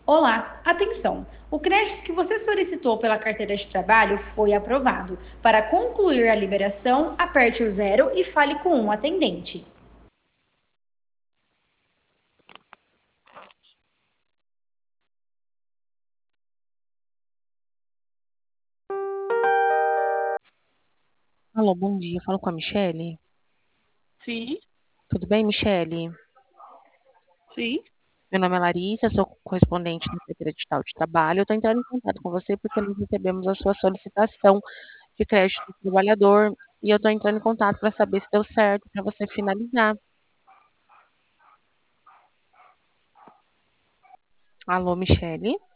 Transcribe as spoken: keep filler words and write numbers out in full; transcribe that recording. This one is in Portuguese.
Olá, atenção! O crédito que você solicitou pela carteira de trabalho foi aprovado. Para concluir a liberação, aperte o zero e fale com um atendente. Alô, bom dia. Falo com a Michele. Sim, Tudo bem, Michele? sim. Meu nome é Larissa, sou correspondente da Secretaria Digital de Trabalho. Eu estou entrando em contato com você porque nós recebemos a sua solicitação de crédito do trabalhador e eu estou entrando em contato para saber se deu certo para você finalizar. Alô, Michele?